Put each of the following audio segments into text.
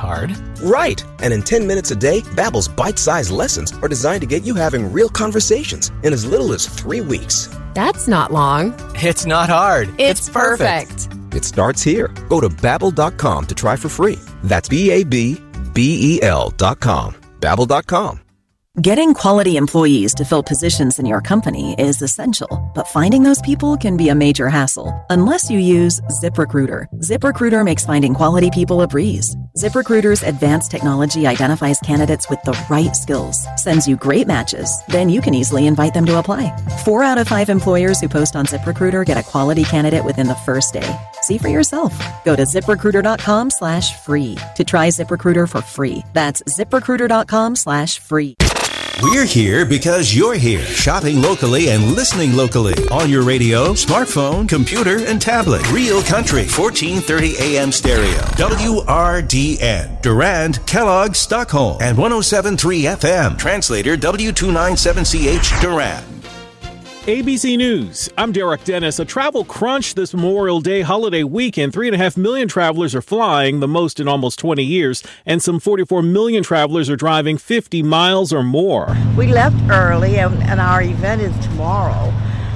hard. Right. And in 10 minutes a day, Babbel's bite-sized lessons are designed to get you having real conversations in as little as 3 weeks. That's not long. It's not hard. It's perfect. It starts here. Go to Babbel.com to try for free. That's Babbel.com. Babbel.com. Getting quality employees to fill positions in your company is essential, but finding those people can be a major hassle unless you use ZipRecruiter. ZipRecruiter makes finding quality people a breeze. ZipRecruiter's advanced technology identifies candidates with the right skills, sends you great matches, then you can easily invite them to apply. 4 out of 5 employers who post on ZipRecruiter get a quality candidate within the first day. See for yourself. Go to ZipRecruiter.com/free to try ZipRecruiter for free. That's ZipRecruiter.com/free. We're here because you're here, shopping locally and listening locally on your radio, smartphone, computer, and tablet. Real Country, 1430 AM stereo. WRDN, Durand, Kellogg, Stockholm, and 107.3 FM. Translator W297CH, Durand. ABC News, I'm Derek Dennis. A travel crunch this Memorial Day holiday weekend. 3.5 million travelers are flying, the most in almost 20 years, and some 44 million travelers are driving 50 miles or more. We left early, and our event is tomorrow.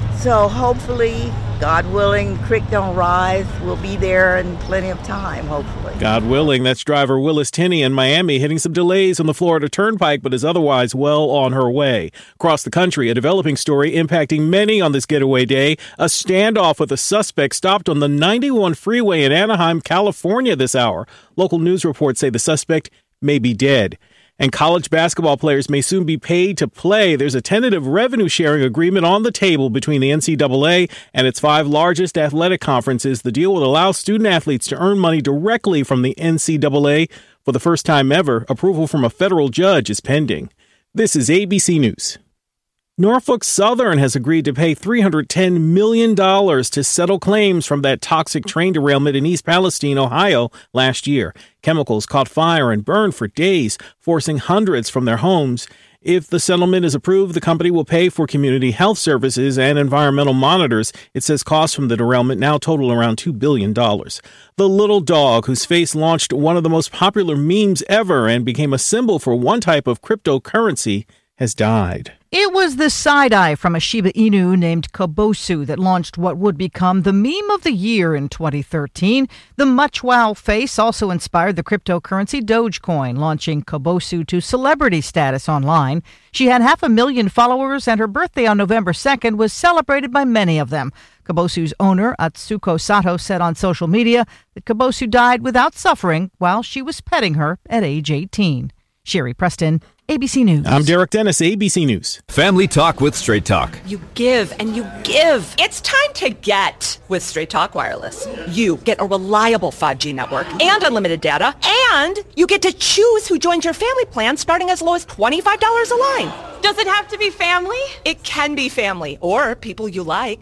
So hopefully, God willing, creek don't rise. We'll be there in plenty of time, hopefully. God willing, that's driver Willis Tenney in Miami hitting some delays on the Florida Turnpike, but is otherwise well on her way. Across the country, a developing story impacting many on this getaway day. A standoff with a suspect stopped on the 91 freeway in Anaheim, California this hour. Local news reports say the suspect may be dead. And college basketball players may soon be paid to play. There's a tentative revenue sharing agreement on the table between the NCAA and its 5 largest athletic conferences. The deal will allow student athletes to earn money directly from the NCAA for the first time ever. Approval from a federal judge is pending. This is ABC News. Norfolk Southern has agreed to pay $310 million to settle claims from that toxic train derailment in East Palestine, Ohio, last year. Chemicals caught fire and burned for days, forcing hundreds from their homes. If the settlement is approved, the company will pay for community health services and environmental monitors. It says costs from the derailment now total around $2 billion. The little dog, whose face launched one of the most popular memes ever and became a symbol for one type of cryptocurrency, has died. It was the side-eye from a Shiba Inu named Kobosu that launched what would become the meme of the year in 2013. The much wow face also inspired the cryptocurrency Dogecoin, launching Kobosu to celebrity status online. She had 500,000 followers, and her birthday on November 2nd was celebrated by many of them. Kobosu's owner, Atsuko Sato, said on social media that Kobosu died without suffering while she was petting her at age 18. Sherry Preston, ABC News. I'm Derek Dennis, ABC News. Family Talk with Straight Talk. You give and you give. It's time to get with Straight Talk Wireless. You get a reliable 5G network and unlimited data, and you get to choose who joins your family plan starting as low as $25 a line. Does it have to be family? It can be family or people you like.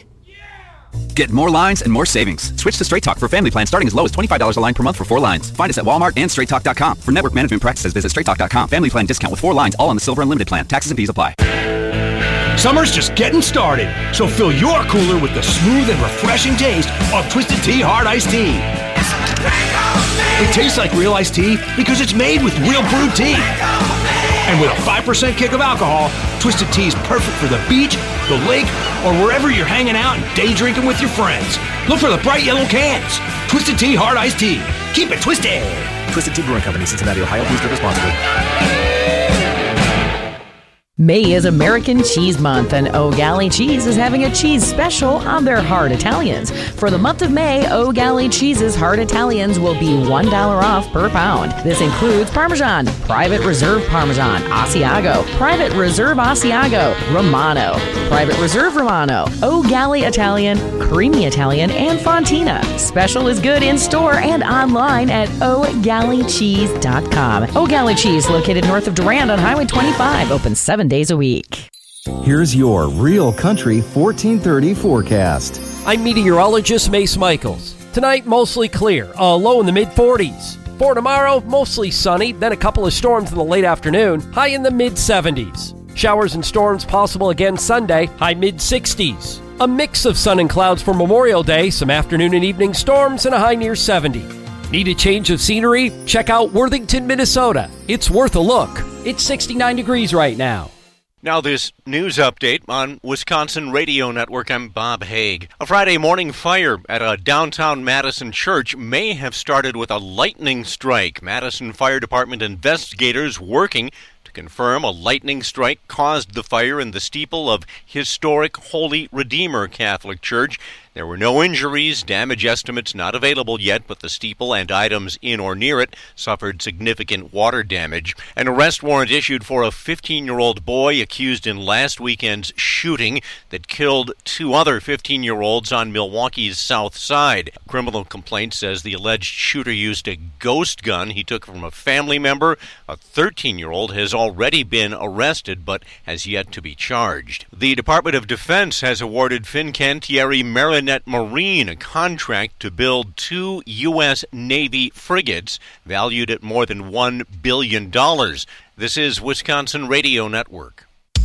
Get more lines and more savings. Switch to Straight Talk for family plans starting as low as $25 a line per month for 4 lines. Find us at Walmart and StraightTalk.com. For network management practices, visit StraightTalk.com. Family plan discount with 4 lines, all on the Silver Unlimited plan. Taxes and fees apply. Summer's just getting started, so fill your cooler with the smooth and refreshing taste of Twisted Tea Hard Iced Tea. It tastes like real iced tea because it's made with real brewed tea. And with a 5% kick of alcohol, Twisted Tea is perfect for the beach, the lake, or wherever you're hanging out and day drinking with your friends. Look for the bright yellow cans. Twisted Tea Hard Iced Tea. Keep it twisted. Twisted Tea Brewing Company, Cincinnati, Ohio. Please drink responsibly. May is American Cheese Month, and O'Galley Cheese is having a cheese special on their Hard Italians. For the month of May, O'Galley Cheese's Hard Italians will be $1 off per pound. This includes Parmesan, Private Reserve Parmesan, Asiago, Private Reserve Asiago, Romano, Private Reserve Romano, O'Galley Italian, Creamy Italian, and Fontina. Special is good in store and online at o'galleycheese.com. O'Galley Cheese, located north of Durand on Highway 25, open 7 days a week. Here's your Real Country 1430 forecast. I'm meteorologist Mace Michaels. Tonight, mostly clear, a low in the mid-40s. For tomorrow, mostly sunny, then a couple of storms in the late afternoon, high in the mid-70s. Showers and storms possible again Sunday, high mid-60s. A mix of sun and clouds for Memorial Day, some afternoon and evening storms, and a high near 70. Need a change of scenery? Check out Worthington, Minnesota. It's worth a look. It's 69 degrees right now. Now this news update on Wisconsin Radio Network. I'm Bob Haig. A Friday morning fire at a downtown Madison church may have started with a lightning strike. Madison Fire Department investigators working to confirm a lightning strike caused the fire in the steeple of historic Holy Redeemer Catholic Church. There were no injuries, damage estimates not available yet, but the steeple and items in or near it suffered significant water damage. An arrest warrant issued for a 15-year-old boy accused in last weekend's shooting that killed 2 other 15-year-olds on Milwaukee's south side. A criminal complaint says the alleged shooter used a ghost gun he took from a family member. A 13-year-old has already been arrested but has yet to be charged. The Department of Defense has awarded Fincantieri Marinette Marine a contract to build 2 U.S. Navy frigates valued at more than $1 billion. This is Wisconsin Radio Network.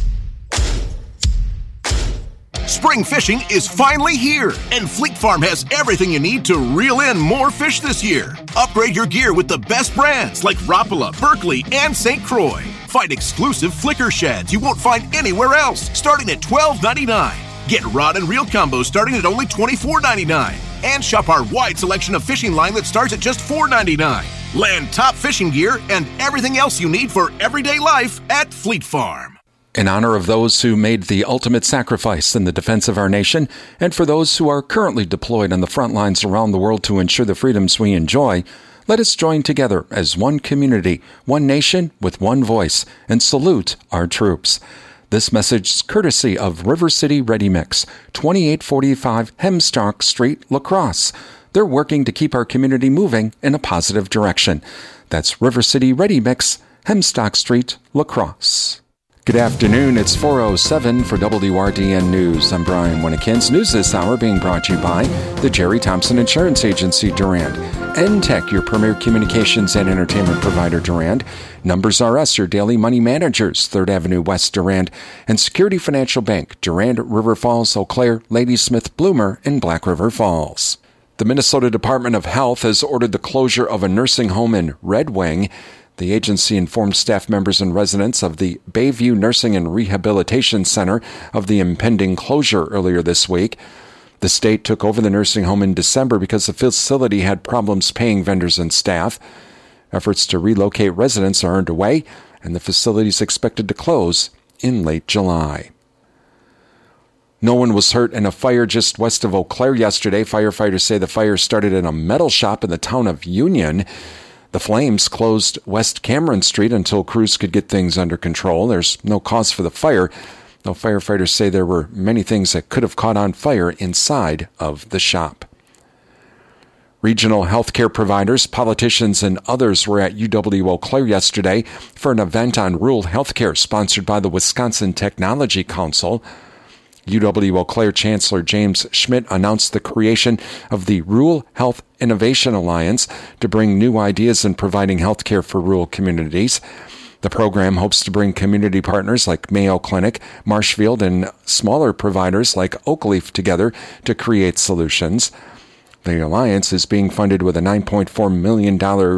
Spring fishing is finally here, and Fleet Farm has everything you need to reel in more fish this year. Upgrade your gear with the best brands like Rapala, Berkley, and St. Croix. Find exclusive flicker sheds you won't find anywhere else, starting at $12.99. Get rod and reel combos starting at only $24.99. And shop our wide selection of fishing line that starts at just $4.99. Land top fishing gear and everything else you need for everyday life at Fleet Farm. In honor of those who made the ultimate sacrifice in the defense of our nation, and for those who are currently deployed on the front lines around the world to ensure the freedoms we enjoy, let us join together as one community, one nation with one voice, and salute our troops. This message is courtesy of River City Ready Mix, 2845 Hemstock Street, La Crosse. They're working to keep our community moving in a positive direction. That's River City Ready Mix, Hemstock Street, La Crosse. Good afternoon, it's 4:07 for WRDN News. I'm Brian Winnekins. News this hour being brought to you by the Jerry Thompson Insurance Agency, Durand. NTech, your premier communications and entertainment provider, Durand. Numbers R Us, your daily money managers, 3rd Avenue West, Durand. And Security Financial Bank, Durand, River Falls, Eau Claire, Ladysmith, Bloomer, and Black River Falls. The Minnesota Department of Health has ordered the closure of a nursing home in Red Wing. The agency informed staff members and residents of the Bayview Nursing and Rehabilitation Center of the impending closure earlier this week. The state took over the nursing home in December because the facility had problems paying vendors and staff. Efforts to relocate residents are underway, and the facility is expected to close in late July. No one was hurt in a fire just west of Eau Claire yesterday. Firefighters say the fire started in a metal shop in the town of Union. The flames closed West Cameron Street until crews could get things under control. There's no cause for the fire, though firefighters say there were many things that could have caught on fire inside of the shop. Regional healthcare providers, politicians, and others were at UW Eau Claire yesterday for an event on rural healthcare sponsored by the Wisconsin Technology Council. UW Eau Claire Chancellor James Schmidt announced the creation of the Rural Health Innovation Alliance to bring new ideas in providing health care for rural communities. The program hopes to bring community partners like Mayo Clinic, Marshfield, and smaller providers like Oakleaf together to create solutions. The alliance is being funded with a $9.4 million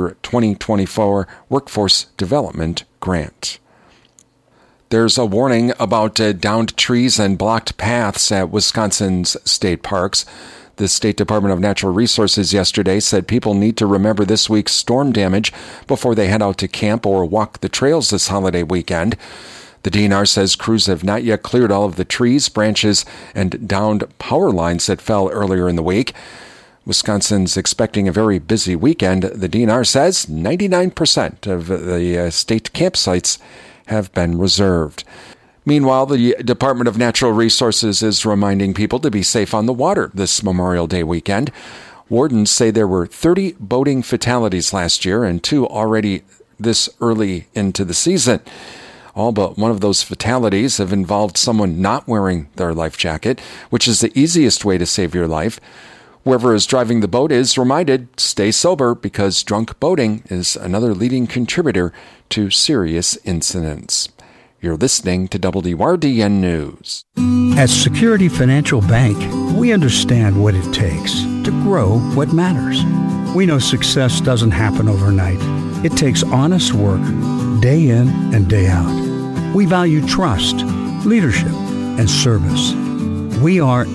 2024 Workforce Development Grant. There's a warning about downed trees and blocked paths at Wisconsin's state parks. The State Department of Natural Resources yesterday said people need to remember this week's storm damage before they head out to camp or walk the trails this holiday weekend. The DNR says crews have not yet cleared all of the trees, branches, and downed power lines that fell earlier in the week. Wisconsin's expecting a very busy weekend. The DNR says 99% of the state campsites have been reserved. Meanwhile, the Department of Natural Resources is reminding people to be safe on the water this Memorial Day weekend. Wardens say there were 30 boating fatalities last year and 2 already this early into the season. All but one of those fatalities have involved someone not wearing their life jacket, which is the easiest way to save your life. Whoever is driving the boat is reminded, stay sober, because drunk boating is another leading contributor to serious incidents. You're listening to WRDN News. At Security Financial Bank, we understand what it takes to grow what matters. We know success doesn't happen overnight. It takes honest work, day in and day out. We value trust, leadership, and service. We are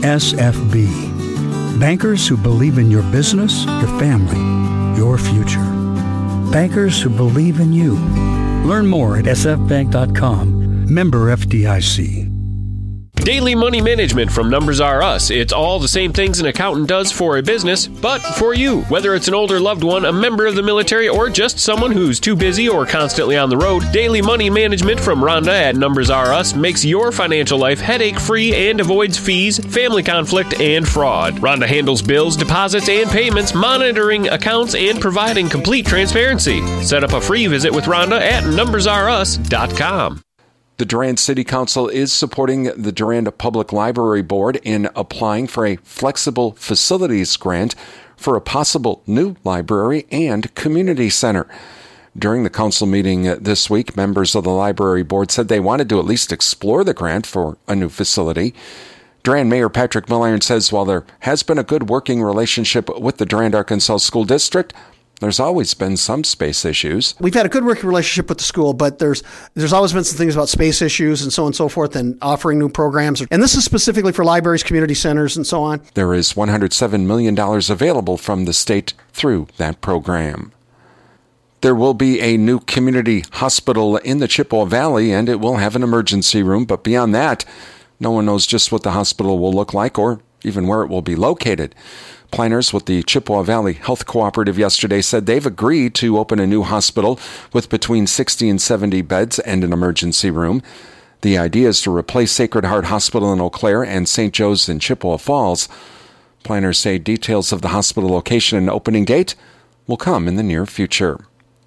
SFB, bankers who believe in your business, your family, your future. Bankers who believe in you. Learn more at sfbank.com. Member FDIC. Daily money management from Numbers R Us. It's all the same things an accountant does for a business, but for you. Whether it's an older loved one, a member of the military, or just someone who's too busy or constantly on the road, daily money management from Rhonda at Numbers R Us makes your financial life headache-free and avoids fees, family conflict, and fraud. Rhonda handles bills, deposits, and payments, monitoring accounts, and providing complete transparency. Set up a free visit with Rhonda at numbersrus.com. The Durand City Council is supporting the Durand Public Library Board in applying for a flexible facilities grant for a possible new library and community center. During the council meeting this week, members of the library board said they wanted to at least explore the grant for a new facility. Durand Mayor Patrick Milliron says while there has been a good working relationship with the Durand, Arkansas School District, there's always been some space issues. We've had a good working relationship with the school, but there's always been some things about space issues and so on and so forth and offering new programs. And this is specifically for libraries, community centers, and so on. There is $107 million available from the state through that program. There will be a new community hospital in the Chippewa Valley, and it will have an emergency room. But beyond that, no one knows just what the hospital will look like or even where it will be located. Planners with the Chippewa Valley Health Cooperative yesterday said they've agreed to open a new hospital with between 60 and 70 beds and an emergency room. The idea is to replace Sacred Heart Hospital in Eau Claire and St. Joe's in Chippewa Falls. Planners say details of the hospital location and opening date will come in the near future.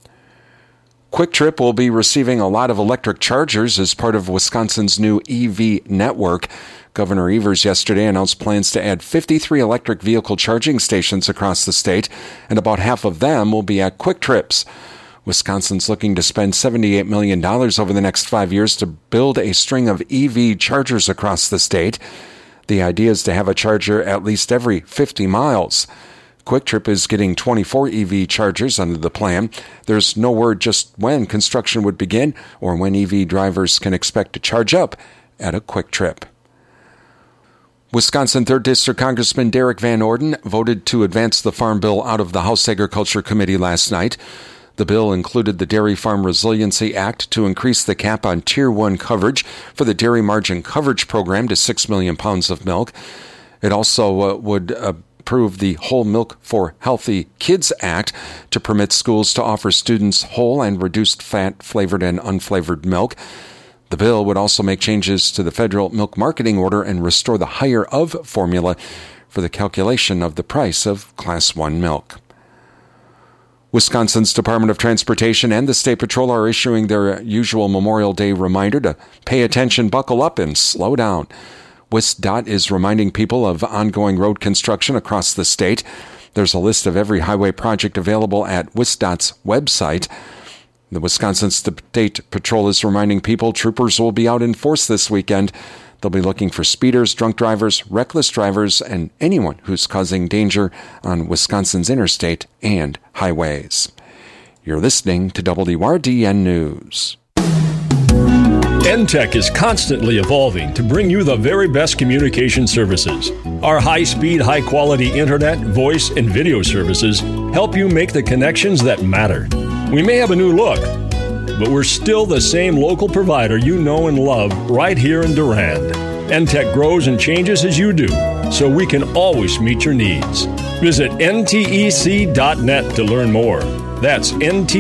Quick Trip will be receiving a lot of electric chargers as part of Wisconsin's new EV network. Governor Evers yesterday announced plans to add 53 electric vehicle charging stations across the state, and about half of them will be at Quick Trips. Wisconsin's looking to spend $78 million over the next 5 years to build a string of EV chargers across the state. The idea is to have a charger at least every 50 miles. Quick Trip is getting 24 EV chargers under the plan. There's no word just when construction would begin or when EV drivers can expect to charge up at a Quick Trip. Wisconsin 3rd District Congressman Derek Van Orden voted to advance the Farm Bill out of the House Agriculture Committee last night. The bill included the Dairy Farm Resiliency Act to increase the cap on Tier 1 coverage for the Dairy Margin Coverage Program to 6 million pounds of milk. It also would approve the Whole Milk for Healthy Kids Act to permit schools to offer students whole and reduced fat flavored and unflavored milk. The bill would also make changes to the federal milk marketing order and restore the higher of formula for the calculation of the price of Class 1 milk. Wisconsin's Department of Transportation and the State Patrol are issuing their usual Memorial Day reminder to pay attention, buckle up, and slow down. WisDOT is reminding people of ongoing road construction across the state. There's a list of every highway project available at WisDOT's website. The Wisconsin State Patrol is reminding people troopers will be out in force this weekend. They'll be looking for speeders, drunk drivers, reckless drivers, and anyone who's causing danger on Wisconsin's interstate and highways. You're listening to WRDN News. NTech is constantly evolving to bring you the very best communication services. Our high-speed, high-quality internet, voice, and video services help you make the connections that matter. We may have a new look, but we're still the same local provider you know and love right here in Durand. NTech grows and changes as you do, so we can always meet your needs. Visit ntec.net to learn more. That's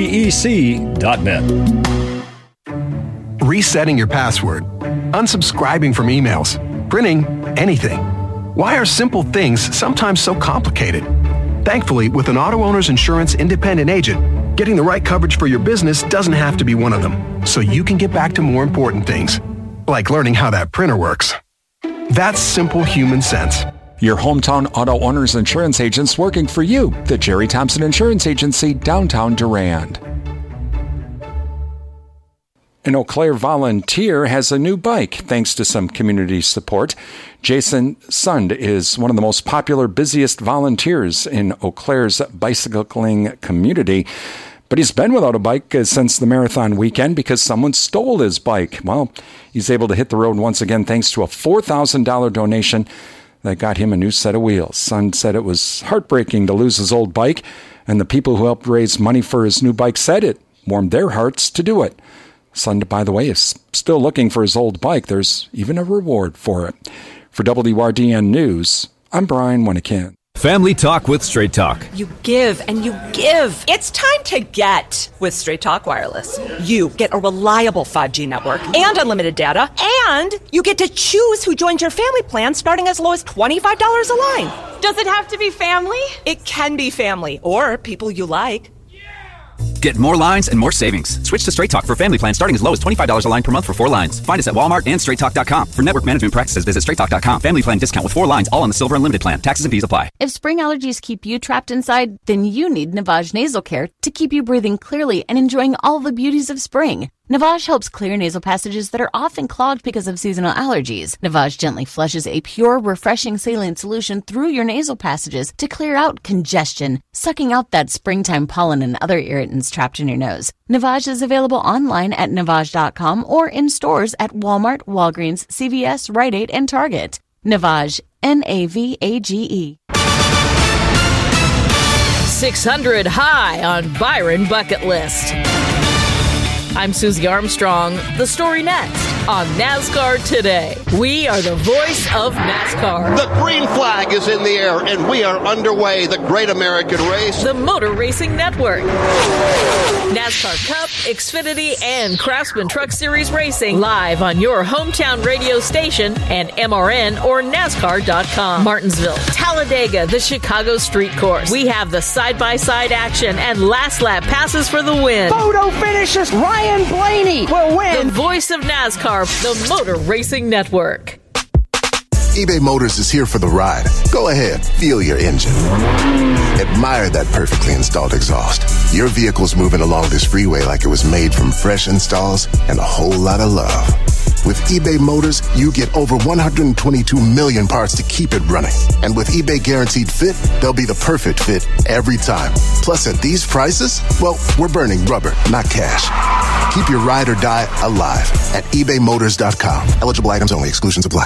ntec.net. Resetting your password, unsubscribing from emails, printing anything. Why are simple things sometimes so complicated? Thankfully, with an Auto Owners Insurance independent agent, getting the right coverage for your business doesn't have to be one of them, so you can get back to more important things, like learning how that printer works. That's simple human sense. Your hometown Auto Owners Insurance agents working for you. The Jerry Thompson Insurance Agency, downtown Durand. An Eau Claire volunteer has a new bike thanks to some community support. Jason Sund is one of the most popular, busiest volunteers in Eau Claire's bicycling community. But he's been without a bike since the marathon weekend because someone stole his bike. Well, he's able to hit the road once again thanks to a $4,000 donation that got him a new set of wheels. Sund said it was heartbreaking to lose his old bike, and the people who helped raise money for his new bike said it warmed their hearts to do it. Sund, by the way, is still looking for his old bike. There's even a reward for it. For WRDN News, I'm Brian Wyneken. Family Talk with Straight Talk. You give and you give. It's time to get with Straight Talk Wireless. You get a reliable 5G network and unlimited data, and you get to choose who joins your family plan starting as low as $25 a line. Does it have to be family? It can be family or people you like. Get more lines and more savings. Switch to Straight Talk for family plan starting as low as $25 a line per month for 4 lines. Find us at Walmart and StraightTalk.com. For network management practices, visit StraightTalk.com. Family plan discount with 4 lines, all on the Silver Unlimited plan. Taxes and fees apply. If spring allergies keep you trapped inside, then you need Navage Nasal Care to keep you breathing clearly and enjoying all the beauties of spring. Navage helps clear nasal passages that are often clogged because of seasonal allergies. Navage gently flushes a pure, refreshing saline solution through your nasal passages to clear out congestion, sucking out that springtime pollen and other irritants trapped in your nose. Navage is available online at Navage.com or in stores at Walmart, Walgreens, CVS, Rite Aid, and Target. Navage, Navage. 600 high on Byron bucket list. I'm Susie Armstrong. The story next on NASCAR Today. We are the voice of NASCAR. The green flag is in the air, and we are underway. The Great American Race. The Motor Racing Network. NASCAR Cup, Xfinity, and Craftsman Truck Series Racing live on your hometown radio station and MRN or NASCAR.com. Martinsville, Talladega, the Chicago Street Course. We have the side-by-side action and last lap passes for the win. Photo finishes. Ryan Blaney will win. The voice of NASCAR, the Motor Racing Network. eBay Motors is here for the ride. Go ahead, feel your engine. Admire that perfectly installed exhaust. Your vehicle's moving along this freeway like it was made from fresh installs and a whole lot of love. With eBay Motors, you get over 122 million parts to keep it running. And with eBay Guaranteed Fit, they'll be the perfect fit every time. Plus, at these prices, well, we're burning rubber, not cash. Keep your ride or die alive at ebaymotors.com. Eligible items only. Exclusions apply.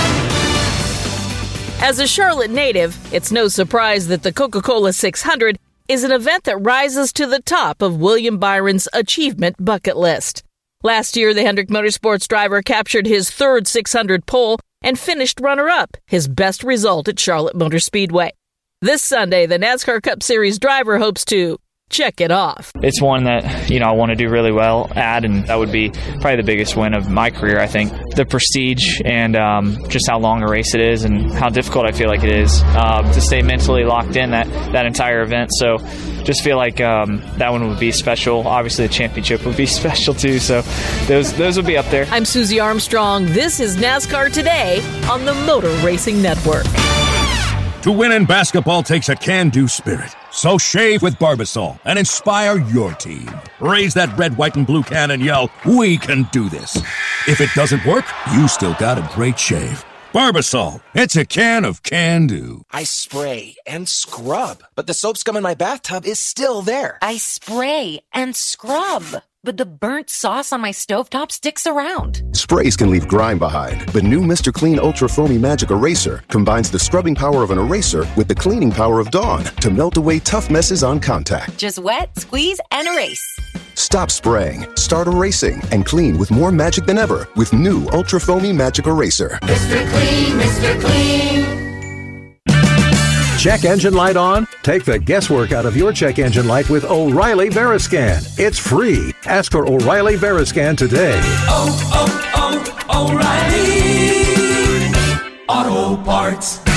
As a Charlotte native, it's no surprise that the Coca-Cola 600 is an event that rises to the top of William Byron's achievement bucket list. Last year, the Hendrick Motorsports driver captured his third 600 pole and finished runner-up, his best result at Charlotte Motor Speedway. This Sunday, the NASCAR Cup Series driver hopes to check it off. It's one that, I want to do really well at, and that would be probably the biggest win of my career, I think. The prestige and just how long a race it is and how difficult I feel like it is to stay mentally locked in that entire event. So just feel like that one would be special. Obviously, the championship would be special too, so those would be up there. I'm Susie Armstrong. This is NASCAR Today on the Motor Racing Network. To win in basketball takes a can-do spirit. So shave with Barbasol and inspire your team. Raise that red, white, and blue can and yell, "We can do this." If it doesn't work, you still got a great shave. Barbasol, it's a can of can-do. I spray and scrub, but the soap scum in my bathtub is still there. I spray and scrub, but the burnt sauce on my stovetop sticks around. Sprays can leave grime behind, but new Mr. Clean Ultra Foamy Magic Eraser combines the scrubbing power of an eraser with the cleaning power of Dawn to melt away tough messes on contact. Just wet, squeeze, and erase. Stop spraying, start erasing, and clean with more magic than ever with new Ultra Foamy Magic Eraser. Mr. Clean, Mr. Clean. Check engine light on? Take the guesswork out of your check engine light with O'Reilly Veriscan. It's free. Ask for O'Reilly Veriscan today. O'Reilly Auto Parts.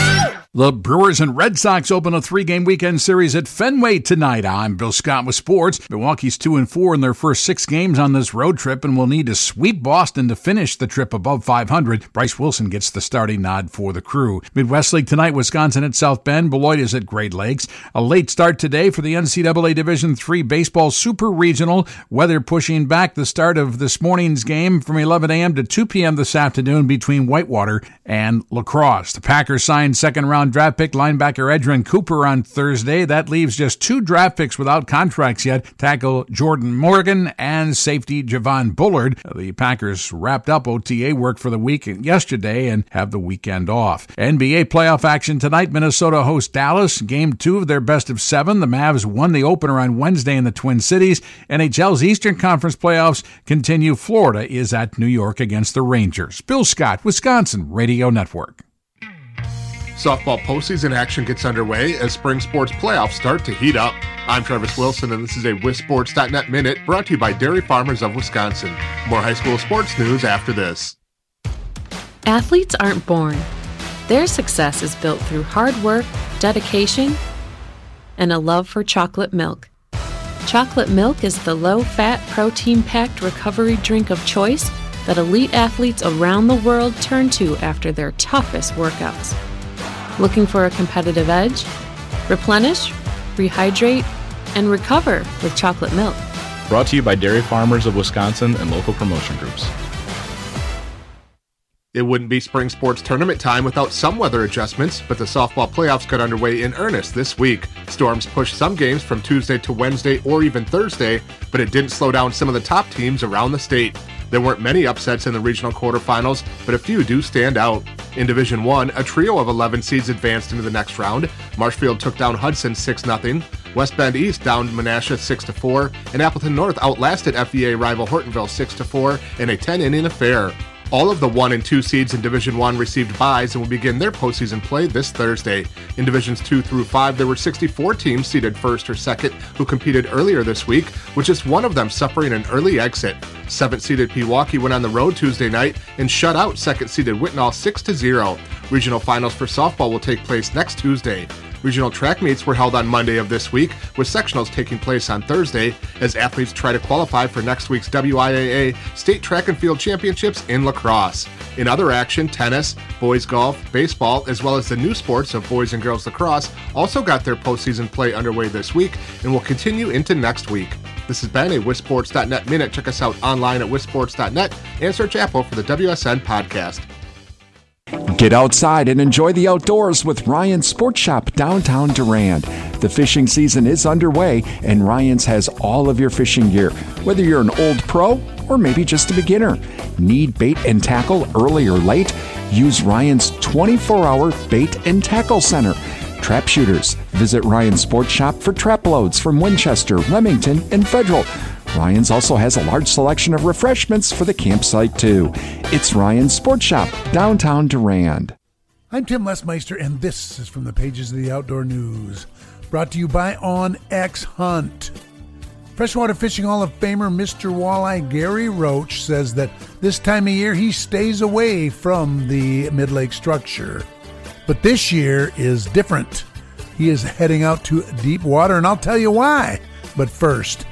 The Brewers and Red Sox open a 3-game weekend series at Fenway tonight. I'm Bill Scott with sports. Milwaukee's 2-4 in their first 6 games on this road trip and will need to sweep Boston to finish the trip above 500. Bryce Wilson gets the starting nod for the Crew. Midwest League tonight, Wisconsin at South Bend. Beloit is at Great Lakes. A late start today for the NCAA Division III Baseball Super Regional. Weather pushing back the start of this morning's game from 11 a.m. to 2 p.m. this afternoon between Whitewater and La Crosse. The Packers signed second-round draft pick linebacker Edrin Cooper on Thursday. That leaves just 2 draft picks without contracts yet. Tackle Jordan Morgan and safety Javon Bullard. The Packers wrapped up OTA work for the week yesterday and have the weekend off. NBA playoff action tonight. Minnesota hosts Dallas. Game 2 of their best of 7. The Mavs won the opener on Wednesday in the Twin Cities. NHL's Eastern Conference playoffs continue. Florida is at New York against the Rangers. Bill Scott, Wisconsin Radio Network. Softball postseason action gets underway as spring sports playoffs start to heat up. I'm Travis Wilson, and this is a WisSports.net Minute brought to you by Dairy Farmers of Wisconsin. More high school sports news after this. Athletes aren't born. Their success is built through hard work, dedication, and a love for chocolate milk. Chocolate milk is the low-fat, protein-packed recovery drink of choice that elite athletes around the world turn to after their toughest workouts. Looking for a competitive edge? Replenish, rehydrate, and recover with chocolate milk. Brought to you by Dairy Farmers of Wisconsin and local promotion groups. It wouldn't be spring sports tournament time without some weather adjustments, but the softball playoffs got underway in earnest this week. Storms pushed some games from Tuesday to Wednesday or even Thursday, but it didn't slow down some of the top teams around the state. There weren't many upsets in the regional quarterfinals, but a few do stand out. In Division I, a trio of 11 seeds advanced into the next round. Marshfield took down Hudson 6-0. West Bend East downed Menasha 6-4, and Appleton North outlasted FVA rival Hortonville 6-4 in a 10-inning affair. All of the 1 and 2 seeds in Division I received byes and will begin their postseason play this Thursday. In Divisions 2 through 5, there were 64 teams seeded first or second who competed earlier this week, with just one of them suffering an early exit. 7th-seeded Pewaukee went on the road Tuesday night and shut out 2nd-seeded Whitnall 6-0. Regional finals for softball will take place next Tuesday. Regional track meets were held on Monday of this week, with sectionals taking place on Thursday as athletes try to qualify for next week's WIAA State Track and Field Championships in La Crosse. In other action, tennis, boys golf, baseball, as well as the new sports of boys and girls lacrosse also got their postseason play underway this week and will continue into next week. This has been a WisSports.net Minute. Check us out online at WisSports.net and search Apple for the WSN podcast. Get outside and enjoy the outdoors with Ryan's Sports Shop downtown Durand. The fishing season is underway, and Ryan's has all of your fishing gear, whether you're an old pro or maybe just a beginner. Need bait and tackle early or late? Use Ryan's 24-hour bait and tackle center. Trap shooters, visit Ryan's Sports Shop for trap loads from Winchester, Remington, and Federal. Ryan's also has a large selection of refreshments for the campsite, too. It's Ryan's Sports Shop, downtown Durand. I'm Tim Lesmeister, and this is from the pages of the Outdoor News, brought to you by OnX Hunt. Freshwater Fishing Hall of Famer Mr. Walleye Gary Roach says that this time of year he stays away from the mid-lake structure. But this year is different. He is heading out to deep water, and I'll tell you why. But first,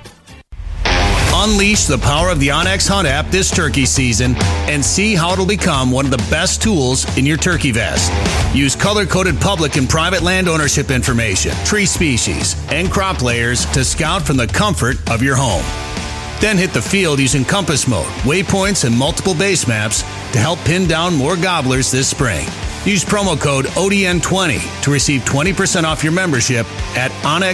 unleash the power of the OnX Hunt app this turkey season and see how it'll become one of the best tools in your turkey vest. Use color-coded public and private land ownership information, tree species, and crop layers to scout from the comfort of your home. Then hit the field using compass mode, waypoints, and multiple base maps to help pin down more gobblers this spring. Use promo code ODN20 to receive 20% off your membership at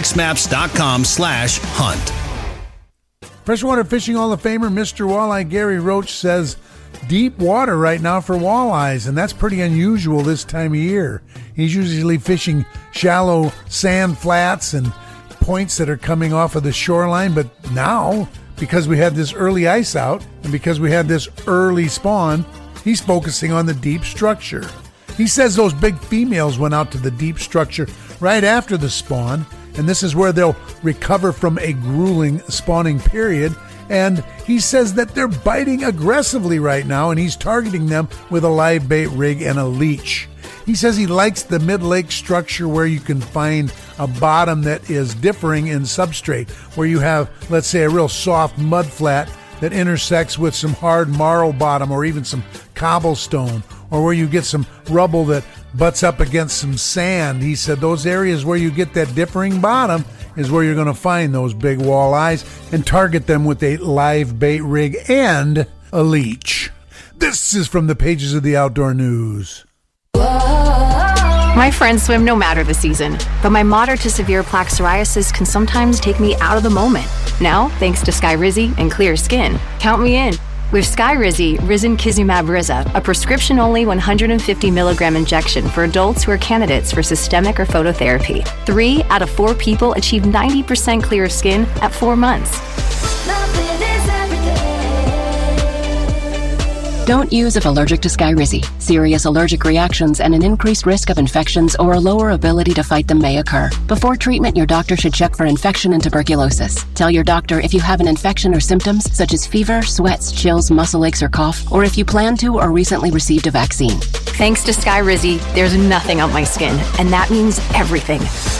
onxmaps.com/hunt. Freshwater Fishing Hall of Famer Mr. Walleye Gary Roach says deep water right now for walleyes, and that's pretty unusual this time of year. He's usually fishing shallow sand flats and points that are coming off of the shoreline, but now, because we had this early ice out and because we had this early spawn, he's focusing on the deep structure. He says those big females went out to the deep structure right after the spawn, and this is where they'll recover from a grueling spawning period. And he says that they're biting aggressively right now, and he's targeting them with a live bait rig and a leech. He says he likes the mid-lake structure where you can find a bottom that is differing in substrate, where you have, let's say, a real soft mud flat that intersects with some hard marl bottom or even some cobblestone, or where you get some rubble that butts up against some sand. He said those areas where you get that differing bottom is where you're going to find those big walleyes and target them with a live bait rig and a leech. This is from the pages of the Outdoor News. My friends swim no matter the season, but my moderate to severe plaque psoriasis can sometimes take me out of the moment. Now, thanks to Skyrizi and clear skin, count me in. With Skyrizi, Risankizumab Riza, a prescription-only 150 milligram injection for adults who are candidates for systemic or phototherapy. 3 out of 4 people achieve 90% clear skin at 4 months. Don't use if allergic to Skyrizi. Serious allergic reactions and an increased risk of infections or a lower ability to fight them may occur. Before treatment, your doctor should check for infection and tuberculosis. Tell your doctor if you have an infection or symptoms such as fever, sweats, chills, muscle aches, or cough, or if you plan to or recently received a vaccine. Thanks to Skyrizi, there's nothing on my skin, and that means everything.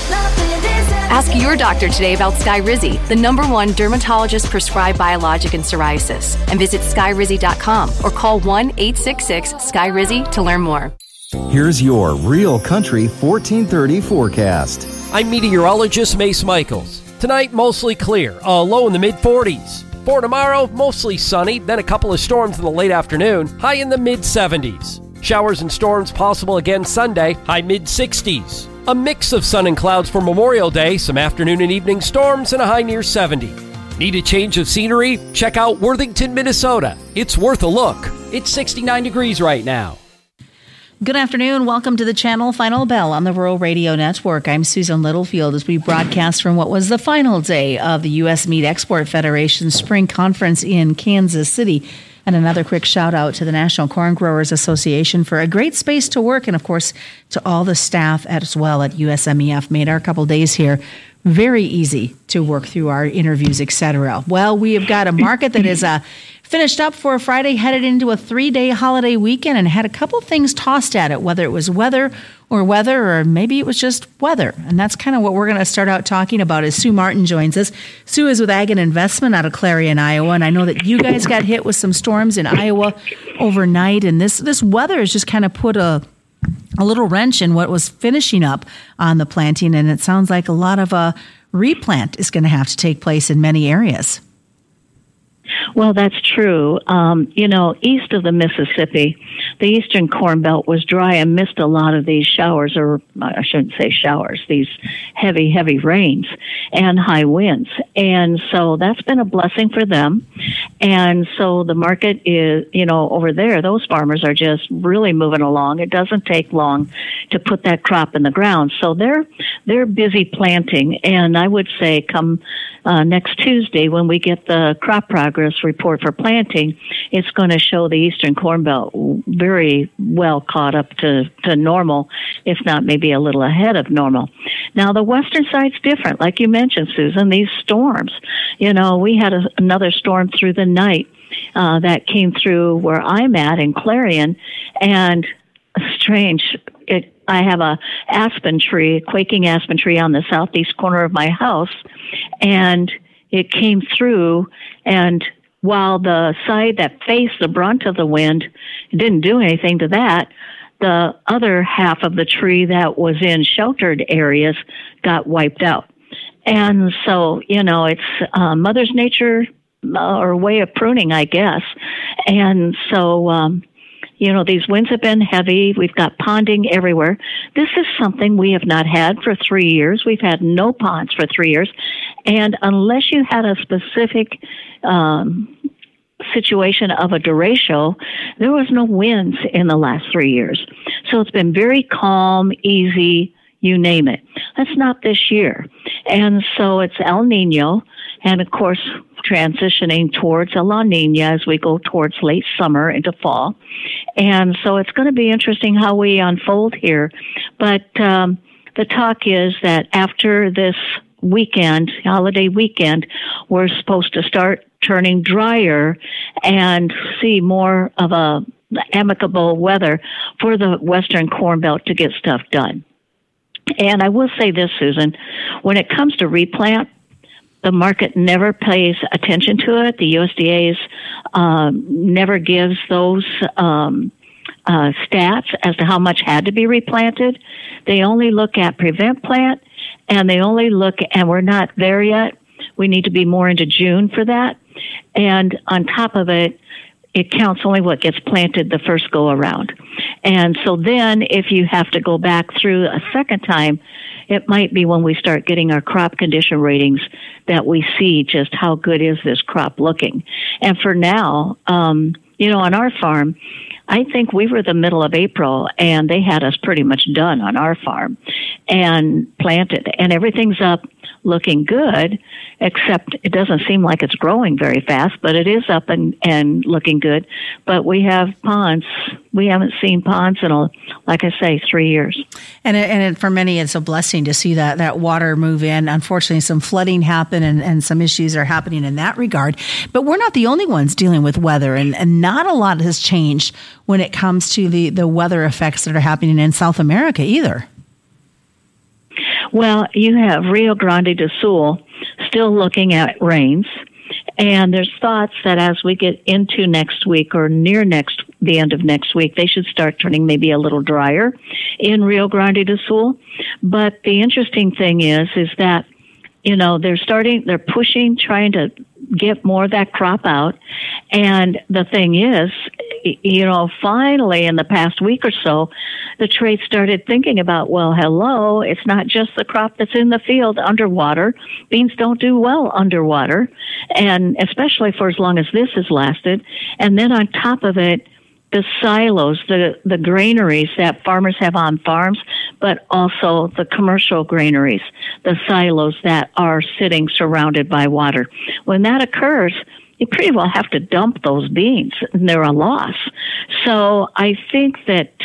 Ask your doctor today about Skyrizi, the #1 dermatologist-prescribed biologic in psoriasis, and visit skyrizi.com or call 1-866-SKYRIZI to learn more. Here's your Real Country 1430 forecast. I'm meteorologist Mace Michaels. Tonight, mostly clear, a low in the mid-40s. For tomorrow, mostly sunny, then a couple of storms in the late afternoon, high in the mid-70s. Showers and storms possible again Sunday, high mid-60s. A mix of sun and clouds for Memorial Day, some afternoon and evening storms, and a high near 70. Need a change of scenery? Check out Worthington, Minnesota. It's worth a look. It's 69 degrees right now. Good afternoon. Welcome to the channel Final Bell on the Rural Radio Network. I'm Susan Littlefield as we broadcast from what was the final day of the U.S. Meat Export Federation Spring Conference in Kansas City. And another quick shout out to the National Corn Growers Association for a great space to work, and of course to all the staff as well at USMEF. Made our couple days here very easy to work through our interviews, etc. Well, we have got a market that is finished up for Friday, headed into a 3-day holiday weekend, and had a couple things tossed at it, whether it was weather, or maybe it was just weather. And that's kind of what we're going to start out talking about as Sue Martin joins us. Sue is with Ag and Investment out of Clarion, Iowa, and I know that you guys got hit with some storms in Iowa overnight, and this weather has just kind of put a little wrench in what was finishing up on the planting, and it sounds like a lot of replant is going to have to take place in many areas. Well, that's true. East of the Mississippi, the eastern Corn Belt was dry and missed a lot of these showers, or I shouldn't say showers, these heavy, heavy rains and high winds. And so that's been a blessing for them. And so the market is, over there, those farmers are just really moving along. It doesn't take long to put that crop in the ground. So they're busy planting. And I would say come next Tuesday, when we get the crop progress report for planting, it's going to show the eastern Corn Belt very well caught up to normal, if not maybe a little ahead of normal. Now, the western side's different. Like you mentioned, Susan, these storms. We had another storm through the night that came through where I'm at in Clarion, and strange. I have a quaking aspen tree on the southeast corner of my house, and it came through, and while the side that faced the brunt of the wind didn't do anything to that, the other half of the tree that was in sheltered areas got wiped out. And so, it's Mother's Nature or way of pruning, I guess. And so, these winds have been heavy. We've got ponding everywhere. This is something we have not had for 3 years. We've had no ponds for 3 years. And unless you had a specific situation of a derecho, there was no winds in the last 3 years. So it's been very calm, easy, you name it. That's not this year. And so it's El Nino, and of course, transitioning towards a La Nina as we go towards late summer into fall. And so it's going to be interesting how we unfold here. But the talk is that after this holiday weekend, we're supposed to start turning drier and see more of a amicable weather for the Western Corn Belt to get stuff done. And I will say this, Susan, when it comes to replant, the market never pays attention to it. The USDA's never gives those stats as to how much had to be replanted. They only look at prevent plant, and they only look, and we're not there yet. We need to be more into June for that. And on top of it, it counts only what gets planted the first go around. And so then if you have to go back through a second time, it might be when we start getting our crop condition ratings that we see just how good is this crop looking. And for now, on our farm, I think we were the middle of April, and they had us pretty much done on our farm and planted. And everything's up looking good, except it doesn't seem like it's growing very fast, but it is up and looking good. But we have ponds. We haven't seen ponds in, like I say, 3 years. And for many, it's a blessing to see that water move in. Unfortunately, some flooding happened and some issues are happening in that regard. But we're not the only ones dealing with weather, and not a lot has changed when it comes to the weather effects that are happening in South America either. Well, you have Rio Grande do Sul still looking at rains, and there's thoughts that as we get into next week or near the end of next week, they should start turning maybe a little drier in Rio Grande do Sul. But the interesting thing is that, they're pushing, trying to get more of that crop out. And the thing is, finally in the past week or so, the trade started thinking about, well, hello, it's not just the crop that's in the field underwater. Beans don't do well underwater, and especially for as long as this has lasted. And then on top of it, the silos, the granaries that farmers have on farms, but also the commercial granaries, the silos that are sitting surrounded by water. When that occurs, you pretty well have to dump those beans, and they're a loss. So I think that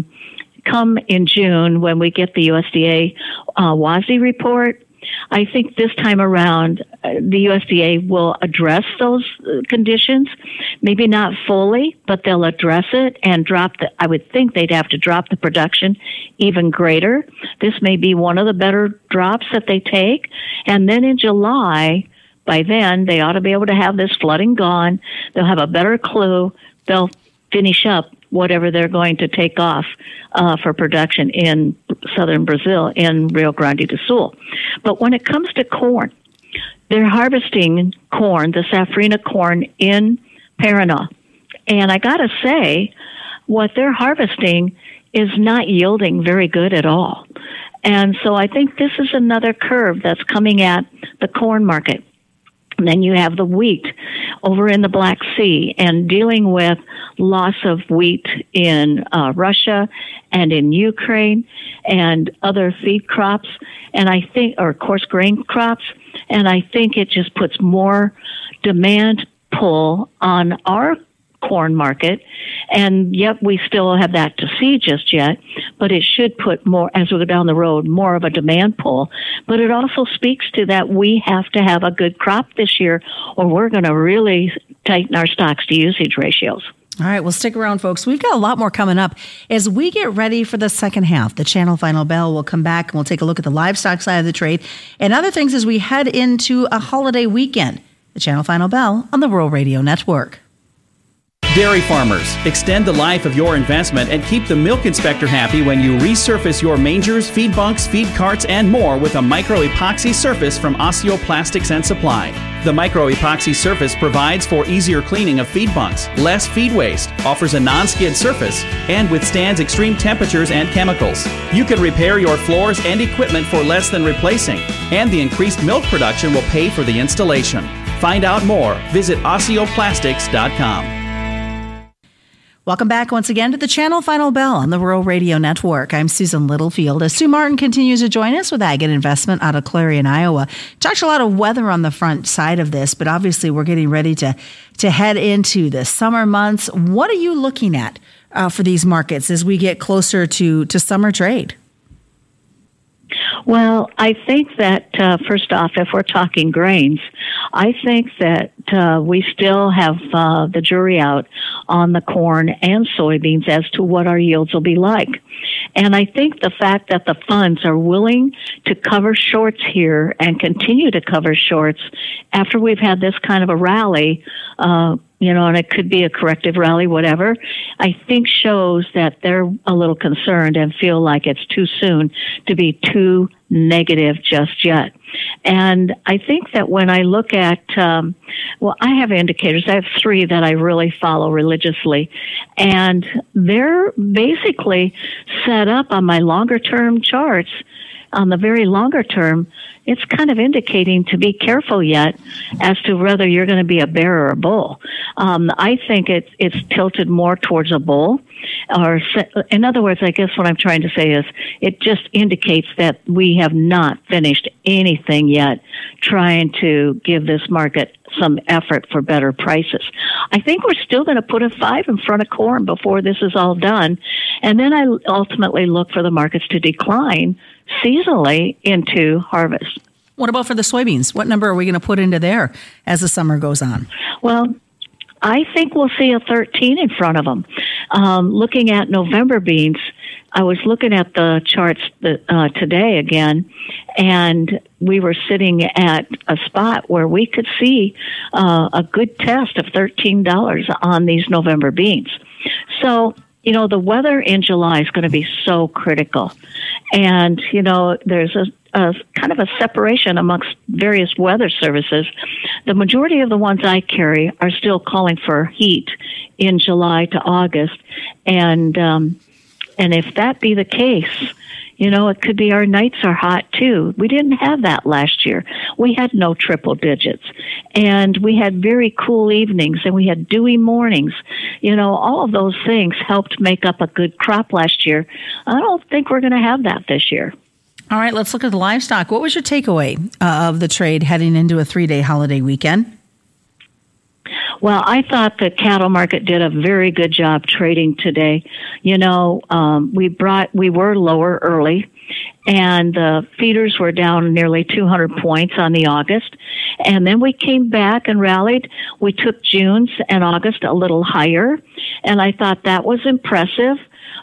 come in June, when we get the USDA WASDE report, I think this time around the USDA will address those conditions. Maybe not fully, but they'll address it and I would think they'd have to drop the production even greater. This may be one of the better drops that they take. And then in July, by then, they ought to be able to have this flooding gone. They'll have a better clue. They'll finish up whatever they're going to take off for production in southern Brazil, in Rio Grande do Sul. But when it comes to corn, they're harvesting corn, the safrinha corn, in Paraná. And I got to say, what they're harvesting is not yielding very good at all. And so I think this is another curve that's coming at the corn market. And then you have the wheat over in the Black Sea, and dealing with loss of wheat in Russia and in Ukraine and other feed crops, and I think, or coarse grain crops, and I think it just puts more demand pull on our corn market, and yet we still have that to see just yet, but it should put more, as we go down the road, more of a demand pull. But it also speaks to that we have to have a good crop this year, or we're going to really tighten our stocks to usage ratios. All right, well, stick around, folks. We've got a lot more coming up as we get ready for the second half. The Channel Final Bell will come back, and we'll take a look at the livestock side of the trade and other things as we head into a holiday weekend. The Channel Final Bell on the Rural Radio Network. Dairy farmers, extend the life of your investment and keep the milk inspector happy when you resurface your mangers, feed bunks, feed carts, and more with a micro-epoxy surface from Osseo Plastics and Supply. The micro-epoxy surface provides for easier cleaning of feed bunks, less feed waste, offers a non-skid surface, and withstands extreme temperatures and chemicals. You can repair your floors and equipment for less than replacing, and the increased milk production will pay for the installation. Find out more. Visit OsseoPlastics.com. Welcome back once again to the Channel Final Bell on the Rural Radio Network. I'm Susan Littlefield. As Sue Martin continues to join us with Ag and Investment out of Clarion, Iowa. Talked a lot of weather on the front side of this, but obviously we're getting ready to head into the summer months. What are you looking at for these markets as we get closer to summer trade? Well, I think that, first off, if we're talking grains, I think that we still have the jury out on the corn and soybeans as to what our yields will be like. And I think the fact that the funds are willing to cover shorts here and continue to cover shorts after we've had this kind of a rally, and it could be a corrective rally, whatever, I think shows that they're a little concerned and feel like it's too soon to be too negative just yet. And I think that when I look at, I have indicators. I have 3 that I really follow religiously. And they're basically set up on my longer term charts. On the very longer term, it's kind of indicating to be careful yet as to whether you're going to be a bear or a bull. I think it's tilted more towards a bull. Or, in other words, I guess what I'm trying to say is it just indicates that we have not finished anything yet trying to give this market some effort for better prices. I think we're still going to put a 5 in front of corn before this is all done. And then I ultimately look for the markets to decline seasonally into harvest. What about for the soybeans? What number are we going to put into there as the summer goes on? Well, I think we'll see a 13 in front of them. Looking at November beans, I was looking at the charts today again, and we were sitting at a spot where we could see a good test of $13 on these November beans. So, the weather in July is going to be so critical. And, there's a kind of a separation amongst various weather services. The majority of the ones I carry are still calling for heat in July to August. And if that be the case, it could be our nights are hot too. We didn't have that last year. We had no triple digits, and we had very cool evenings, and we had dewy mornings. All of those things helped make up a good crop last year. I don't think we're going to have that this year. All right, let's look at the livestock. What was your takeaway of the trade heading into a 3-day holiday weekend? Well, I thought the cattle market did a very good job trading today. We were lower early, and the feeders were down nearly 200 points on the August. And then we came back and rallied. We took June's and August a little higher, and I thought that was impressive.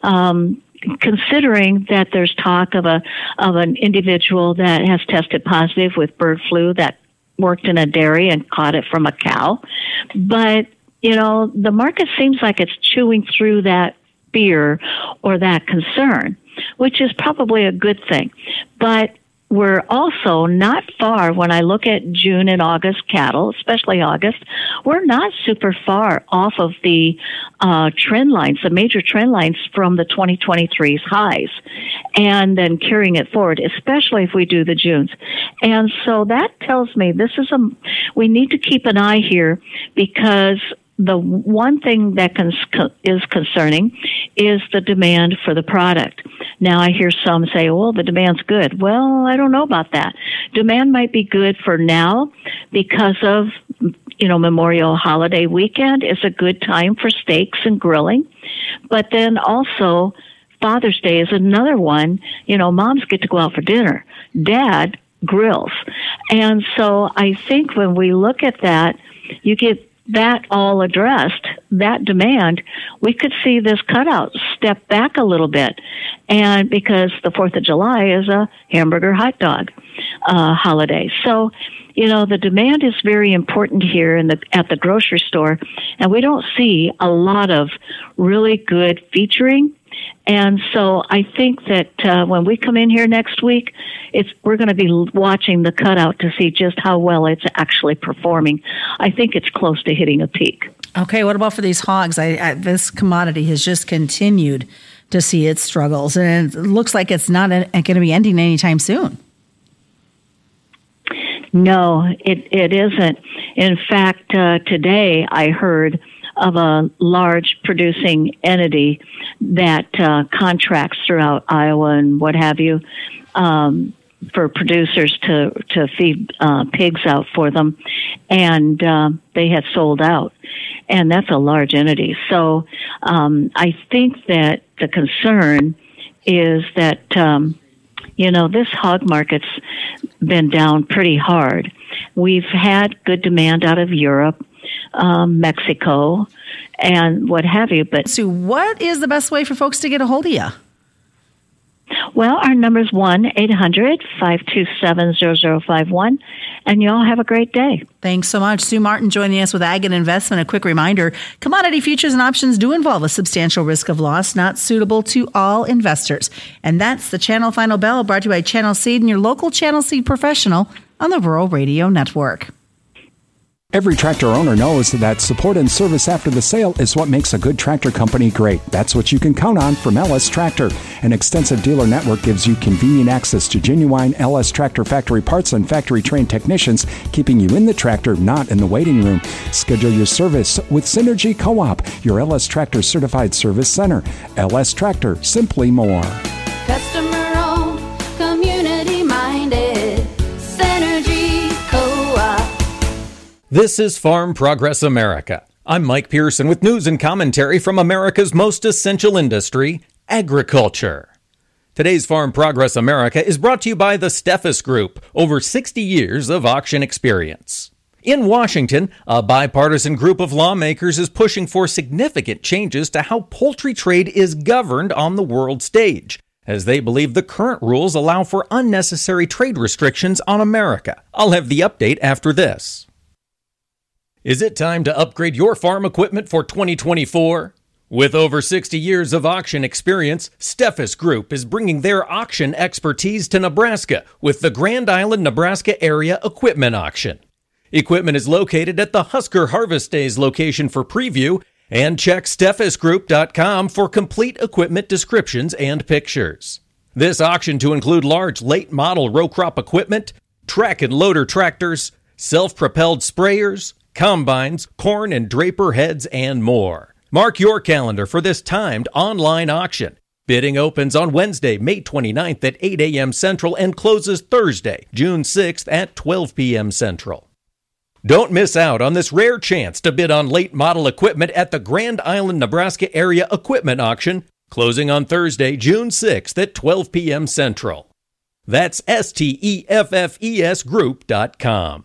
Considering that there's talk of an individual that has tested positive with bird flu that worked in a dairy and caught it from a cow. But, the market seems like it's chewing through that fear or that concern, which is probably a good thing. But we're also not far when I look at June and August cattle, especially August. We're not super far off of the trend lines, the major trend lines from the 2023's highs, and then carrying it forward, especially if we do the Junes. And so that tells me we need to keep an eye here, because the one thing that is concerning is the demand for the product. Now, I hear some say, well, the demand's good. Well, I don't know about that. Demand might be good for now because of, Memorial holiday weekend is a good time for steaks and grilling. But then also, Father's Day is another one. Moms get to go out for dinner. Dad grills. And so I think when we look at that, you get that all addressed, that demand, we could see this cutout step back a little bit. And because the 4th of July is a hamburger hot dog holiday. So, the demand is very important here at the grocery store, and we don't see a lot of really good featuring. And so I think that when we come in here next week, we're going to be watching the cutout to see just how well it's actually performing. I think it's close to hitting a peak. Okay, what about for these hogs? This commodity has just continued to see its struggles, and it looks like it's not going to be ending anytime soon. No, it isn't. In fact, today I heard of a large producing entity that contracts throughout Iowa and what have you for producers to feed pigs out for them, and they had sold out, and that's a large entity. So I think that the concern is that this hog market's been down pretty hard. We've had good demand out of Europe, Mexico, and what have you. But Sue, what is the best way for folks to get a hold of you? Well, our number is 1-800-527-0051, and you all have a great day. Thanks so much. Sue Martin joining us with Ag and Investment. A quick reminder, commodity futures and options do involve a substantial risk of loss, not suitable to all investors. And that's the Channel Final Bell, brought to you by Channel Seed and your local Channel Seed professional on the Rural Radio Network. Every tractor owner knows that support and service after the sale is what makes a good tractor company great. That's what you can count on from LS Tractor. An extensive dealer network gives you convenient access to genuine LS Tractor factory parts and factory-trained technicians, keeping you in the tractor, not in the waiting room. Schedule your service with Synergy Co-op, your LS Tractor certified service center. LS Tractor, simply more. Customer-owned, community-minded, Synergy Co-op. This is Farm Progress America. I'm Mike Pearson with news and commentary from America's most essential industry, agriculture. Today's Farm Progress America is brought to you by the Steffes Group, over 60 years of auction experience. In Washington, a bipartisan group of lawmakers is pushing for significant changes to how poultry trade is governed on the world stage, as they believe the current rules allow for unnecessary trade restrictions on America. I'll have the update after this. Is it time to upgrade your farm equipment for 2024? With over 60 years of auction experience, Steffes Group is bringing their auction expertise to Nebraska with the Grand Island, Nebraska Area Equipment Auction. Equipment is located at the Husker Harvest Days location for preview, and check steffesgroup.com for complete equipment descriptions and pictures. This auction to include large late model row crop equipment, track and loader tractors, self-propelled sprayers, combines, corn and draper heads, and more. Mark your calendar for this timed online auction. Bidding opens on Wednesday, May 29th at 8 a.m. Central and closes Thursday, June 6th at 12 p.m. Central. Don't miss out on this rare chance to bid on late model equipment at the Grand Island, Nebraska Area Equipment Auction, closing on Thursday, June 6th at 12 p.m. Central. That's STEFFES Group.com.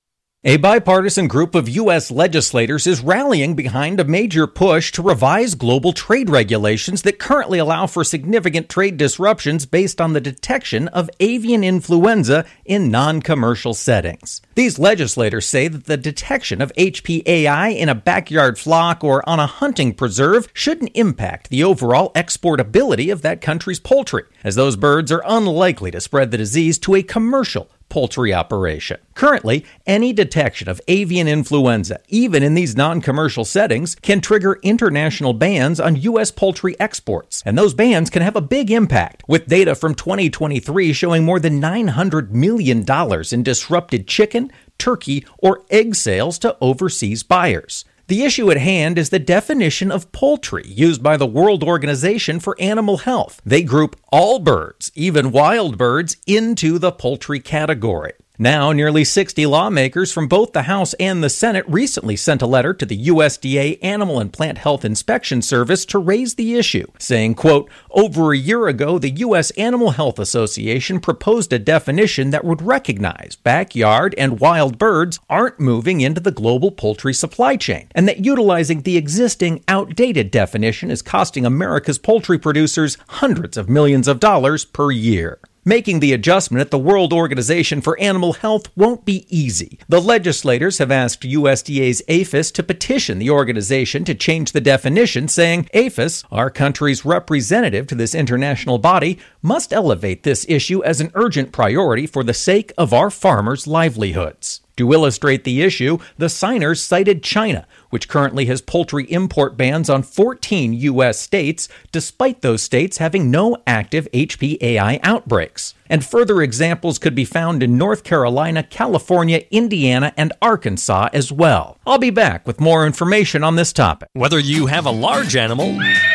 A bipartisan group of U.S. legislators is rallying behind a major push to revise global trade regulations that currently allow for significant trade disruptions based on the detection of avian influenza in non-commercial settings. These legislators say that the detection of HPAI in a backyard flock or on a hunting preserve shouldn't impact the overall exportability of that country's poultry, as those birds are unlikely to spread the disease to a commercial poultry operation. Currently, any detection of avian influenza, even in these non-commercial settings, can trigger international bans on U.S. poultry exports, and those bans can have a big impact, with data from 2023 showing more than $900 million in disrupted chicken, turkey, or egg sales to overseas buyers. The issue at hand is the definition of poultry used by the World Organization for Animal Health. They group all birds, even wild birds, into the poultry category. Now, nearly 60 lawmakers from both the House and the Senate recently sent a letter to the USDA Animal and Plant Health Inspection Service to raise the issue, saying, quote, over a year ago, the U.S. Animal Health Association proposed a definition that would recognize backyard and wild birds aren't moving into the global poultry supply chain, and that utilizing the existing outdated definition is costing America's poultry producers hundreds of millions of dollars per year. Making the adjustment at the World Organization for Animal Health won't be easy. The legislators have asked USDA's APHIS to petition the organization to change the definition, saying APHIS, our country's representative to this international body, must elevate this issue as an urgent priority for the sake of our farmers' livelihoods. To illustrate the issue, the signers cited China, which currently has poultry import bans on 14 U.S. states, despite those states having no active HPAI outbreaks. And further examples could be found in North Carolina, California, Indiana, and Arkansas as well. I'll be back with more information on this topic. Whether you have a large animal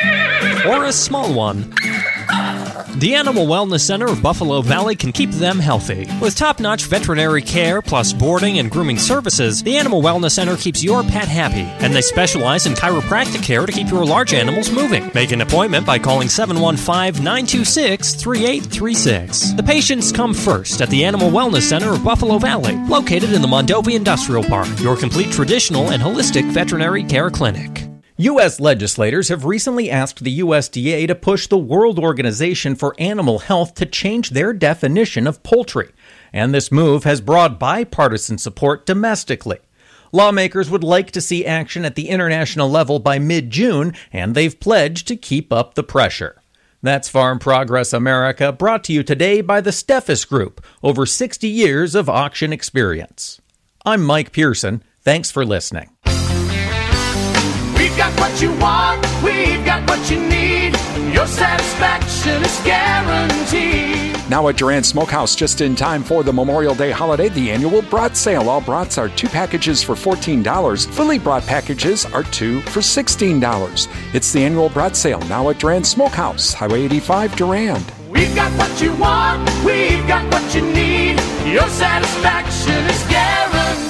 or a small one, the Animal Wellness Center of Buffalo Valley can keep them healthy. With top-notch veterinary care plus boarding and grooming services, the Animal Wellness Center keeps your pet happy, and they specialize in chiropractic care to keep your large animals moving. Make an appointment by calling 715-926-3836. The patients come first at the Animal Wellness Center of Buffalo Valley, located in the Mondovi Industrial Park, your complete traditional and holistic veterinary care clinic. U.S. legislators have recently asked the USDA to push the World Organization for Animal Health to change their definition of poultry, and this move has broad bipartisan support domestically. Lawmakers would like to see action at the international level by mid-June, and they've pledged to keep up the pressure. That's Farm Progress America, brought to you today by the Steffes Group, over 60 years of auction experience. I'm Mike Pearson. Thanks for listening. We've got what you want, we've got what you need. Your satisfaction is guaranteed. Now at Duran Smokehouse, just in time for the Memorial Day holiday, the annual brat sale. All brats are 2 packages for $14. Fully brat packages are 2 for $16. It's the annual brat sale now at Duran Smokehouse, Highway 85, Durand. We've got what you want, we've got what you need. Your satisfaction is guaranteed.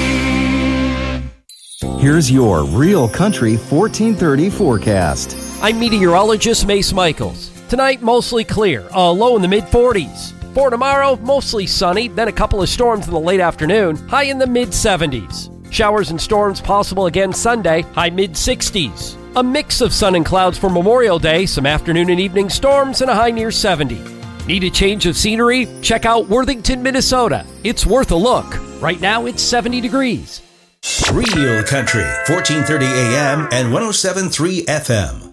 Here's your Real Country 1430 forecast. I'm meteorologist Mace Michaels. Tonight, mostly clear, a low in the mid-40s. For tomorrow, mostly sunny, then a couple of storms in the late afternoon, high in the mid-70s. Showers and storms possible again Sunday, high mid-60s. A mix of sun and clouds for Memorial Day, some afternoon and evening storms, and a high near 70. Need a change of scenery? Check out Worthington, Minnesota. It's worth a look. Right now, it's 70 degrees. Real Country, 1430 AM and 107.3 FM.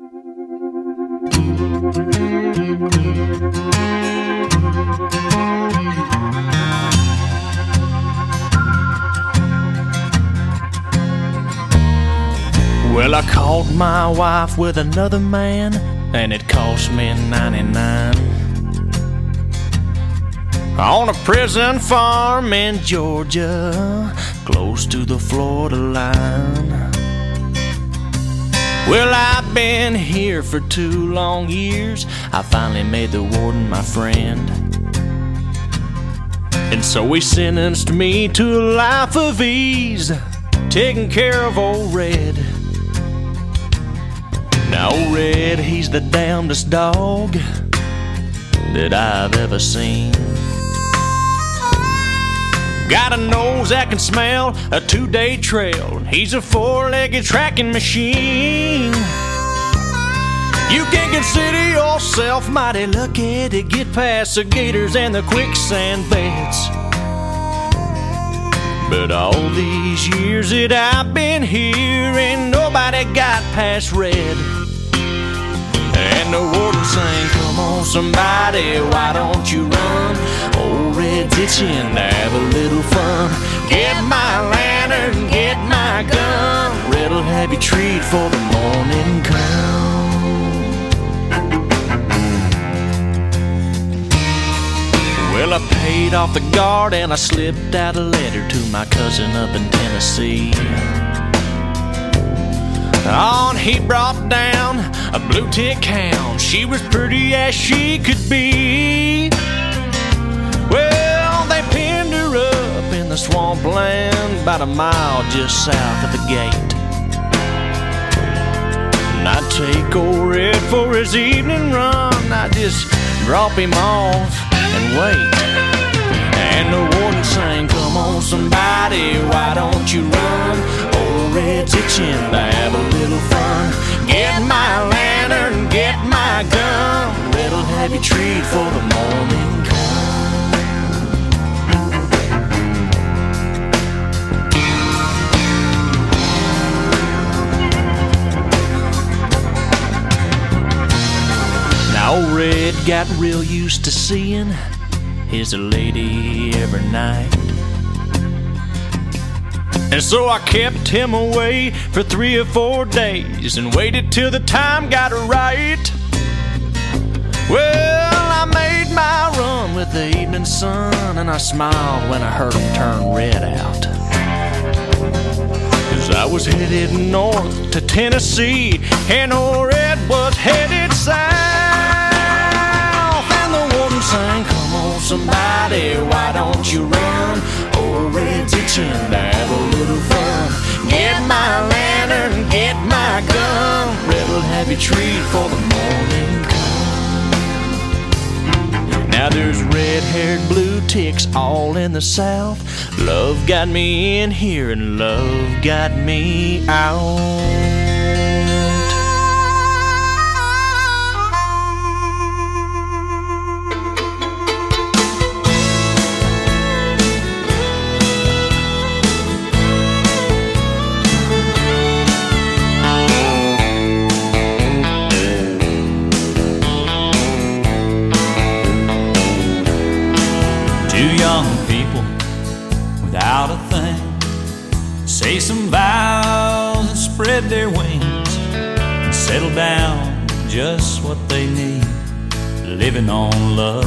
Well, I caught my wife with another man, and it cost me $99. On a prison farm in Georgia, close to the Florida line. Well, I've been here for 2 long years. I finally made the warden my friend, and so he sentenced me to a life of ease, taking care of old Red. Now old Red, he's the damnedest dog that I've ever seen. Got a nose that can smell a 2-day trail. He's a 4-legged tracking machine. You can consider yourself mighty lucky to get past the gators and the quicksand beds. But all these years that I've been here, ain't nobody got past Red. And the warden sang, come on somebody, why don't you run? Old Red's itching to have a little fun. Get my lantern, get my gun. Red'll have you treat for the morning come. Well, I paid off the guard and I slipped out a letter to my cousin up in Tennessee. On he brought down a blue tick hound. She was pretty as she could be. Well, they pinned her up in the swampland about a mile just south of the gate. And I'd take old Red for his evening run. I'd just drop him off and wait. And the warden sang, come on somebody, why don't you run? Old Red's itching to have a little fun. Get my lantern, get my gun. Red'll have you treat for the morning come. Now old Red got real used to seeing his lady every night. And so I kept him away for 3 or 4 days and waited till the time got right. Well, I made my run with the evening sun, and I smiled when I heard him turn Red out. 'Cause I was headed north to Tennessee, and old Red was headed south. And the warden sang, come on somebody, why don't you run? Old Red's itching to have a little fun. Get my lantern, get my gun. Red'll have you treat for the morning come. Now there's red-haired blue ticks all in the south. Love got me in here and love got me out. spread their wings and settle down just what they need, living on love.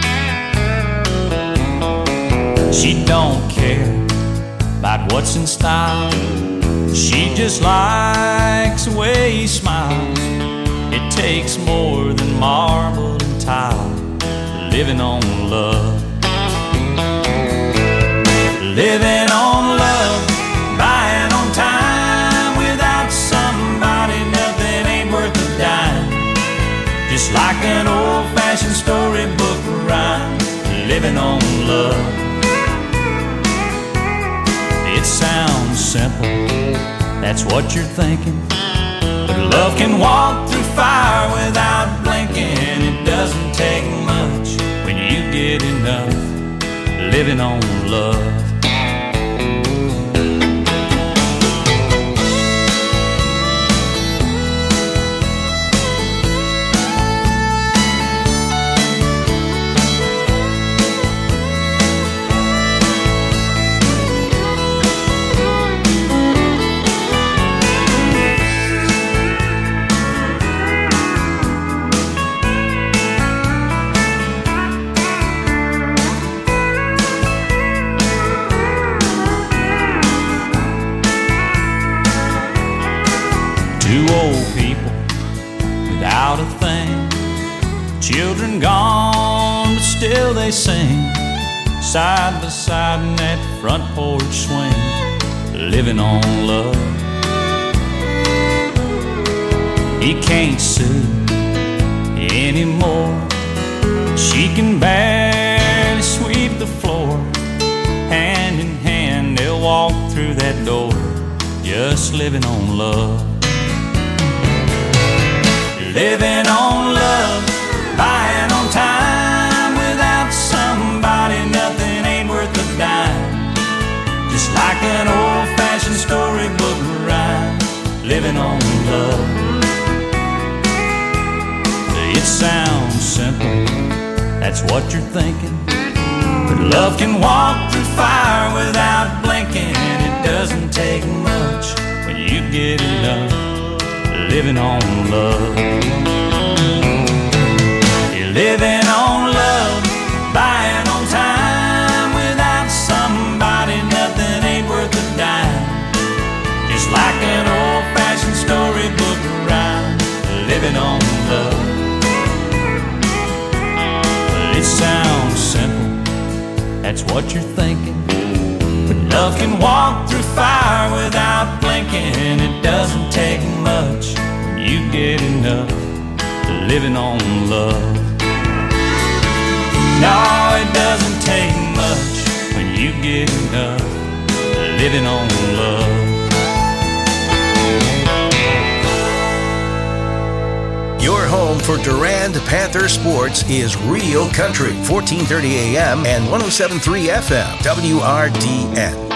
She don't care about what's in style, she just likes the way he smiles. It takes more than marble and tile, living on love. Living on love, buying on time. Without somebody, nothing ain't worth a dime. Just like an old-fashioned storybook rhyme, living on love. It sounds simple, that's what you're thinking, but love can walk through fire without blinking. It doesn't take much when you get enough, living on love. Two old people without a thing, children gone, but still they sing, side by side in that front porch swing, living on love. He can't sue anymore, she can barely sweep the floor. Hand in hand they'll walk through that door, just living on love. Living on love, buying on time. Without somebody, nothing ain't worth a dime. Just like an old-fashioned storybook rhyme, living on love. It sounds simple, that's what you're thinking, but love can walk through fire without blinking. It doesn't take much when you get enough, living on love. You're living on love, buying on time. Without somebody, nothing ain't worth a dime. Just like an old-fashioned storybook rhyme, living on love. It sounds simple, that's what you're thinking, but love can walk through fire without blinking. It doesn't take much when you get enough, living on love. No, it doesn't take much when you get enough, living on love. Your home for Durand Panther sports is Real Country, 1430 AM and 107.3 FM, WRDN.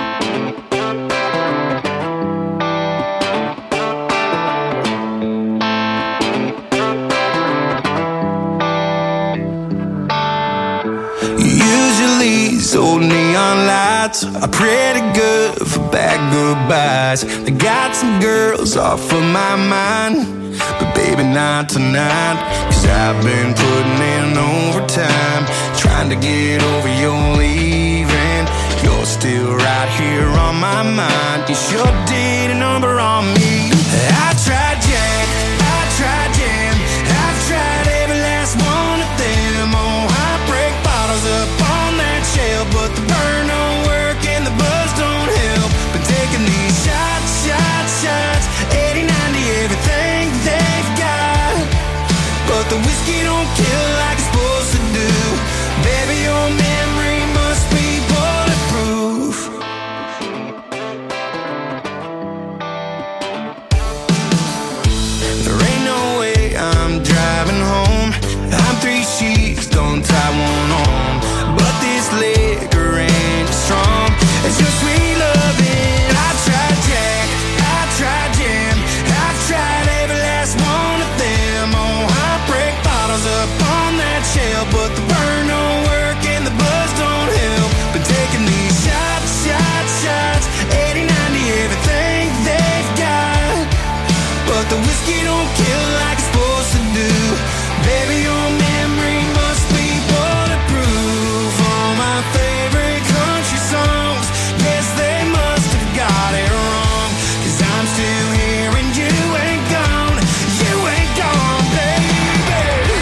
These old neon lights are pretty good for bad goodbyes. They got some girls off of my mind, but baby not tonight. Cause I've been putting in overtime, trying to get over your leaving. You're still right here on my mind. You sure did a number on me. I tried Jack, I tried Jam, I've tried every last one of them. Oh, heartbreak bottles up on that shelf, but the burn don't work and the buzz don't help. Been taking these shots, shots, shots, 80, 90, everything they've got, but the whiskey don't kill like it's supposed to do. Baby, your memory must be bulletproof. There ain't no way I'm driving home. I'm 3 sheets, don't tie one on, but this liquor ain't strong as your sweet loving. I tried Jack, I tried Jam, I've tried every last one of them. Oh, heartbreak bottles up on that shelf, but the burn don't work and the buzz whiskey don't kill like it's supposed to do. Baby, your memory must be bulletproof. All my favorite country songs, yes, they must have got it wrong. 'Cause I'm still here and you ain't gone. You ain't gone, baby.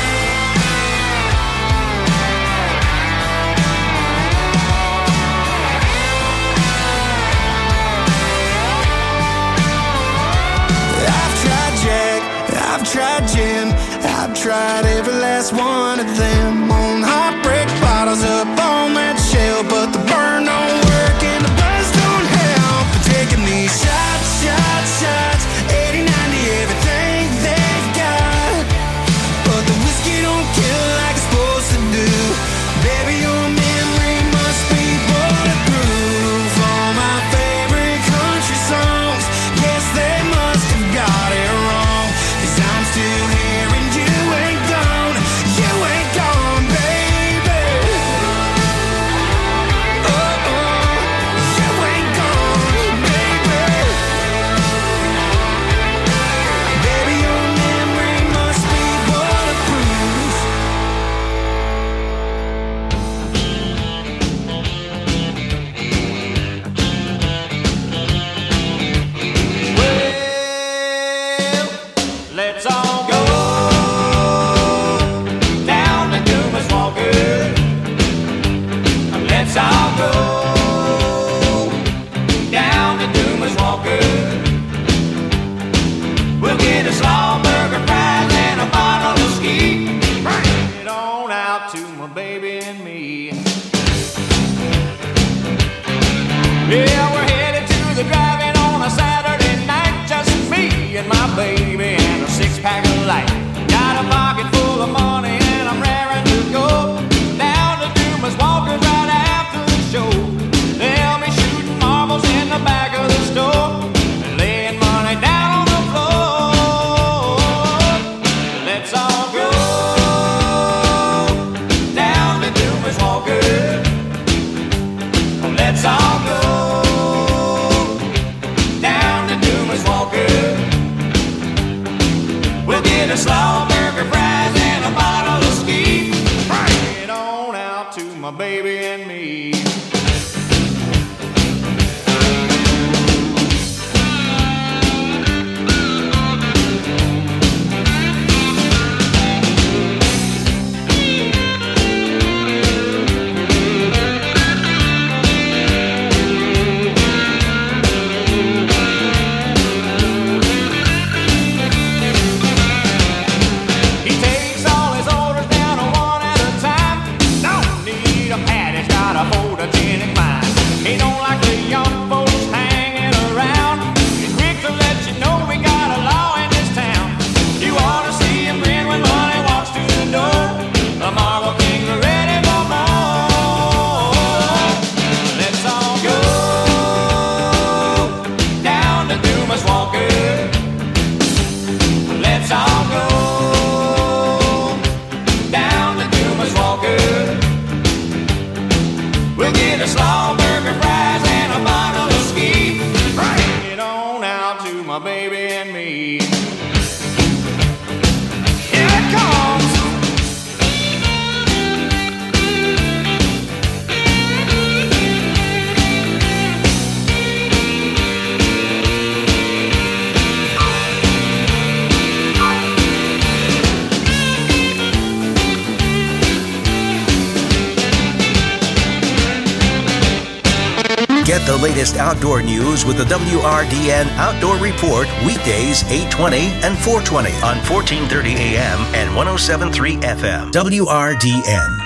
I've tried Jack, I've tried gin, I've tried every last one of them. On heartbreak bottles up on that shelf, but the burn don't work and the buzz don't help. But taking these shots, 80, 90, everything they've got. But the whiskey don't kill like it's supposed to do. Baby, your memory must be bulletproof. All my favorite country songs, yes, they must have got it wrong. 'Cause I'm still here and you ain't gone. You ain't gone, baby. Oh, you ain't gone, baby. Baby, your memory must be bulletproof. Let's all go down to Dumas Walker. Let's all go down to Dumas Walker. We'll get a slaw burger, fries, and a bottle of ski. Bring it on out to my baby and me. Yeah, we're headed to the drive-in on a Saturday night. Just me and my baby and a six-pack of light. Got a pocket full of money and I'm raring to go down to Dumas Walker's right after the show. They'll be shooting marbles in the back of the store and laying money down on the floor. Let's all go down to Dumas Walker. Let's all go down to Dumas Walker. We'll get a slaw burger, fries, and a bottle of ski. Bring it on out to my baby and me. He takes all his orders down one at a time. Don't need a pad, he's got a photogenic mind. He don't like the young folks hanging around. He's quick to let you know we got a law in this town. You ought to see him grin when money walks through the door. The Marble Kings are ready for more. Let's all go down to Dumas Walker. Let's all go down to Dumas Walker. We'll get a slaw burger, fries, and a bottle of ski. Bring it on out to my baby and me. Here it comes. Get the latest outdoor news with the WRDN Outdoor Report weekdays 8:20 and 4:20 on 1430 AM and 107.3 FM. WRDN.